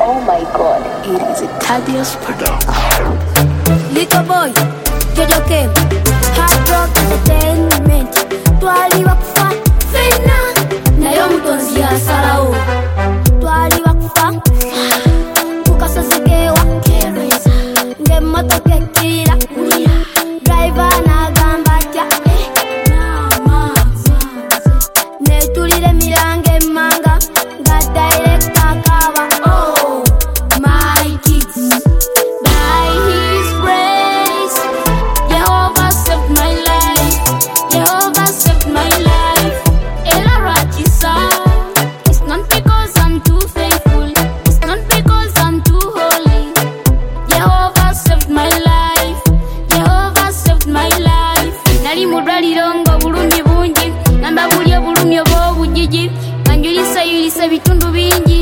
Oh my God, it is a Thaddeus production. Little boy, Jojo came. Hard rock entertainment. Twali wakufa, fena. Nayo mtonzi ya sarao. Twali wakufa, kukasazigewa, kereza. Ngemoto kekira, driver na gamba kya. Netulile milange manga, ga director kawa. Oh, my kids. By His grace, Jehovah saved my life. Jehovah saved my life. Ela Rakisa. It's not because I'm too faithful. It's not because I'm too holy. Jehovah saved my life. Jehovah saved my life. Nali mudwalirongo bulumi bungi. Namba bulye bulumi obo bujiji. Kanjulisa yulisa bitundu bingi.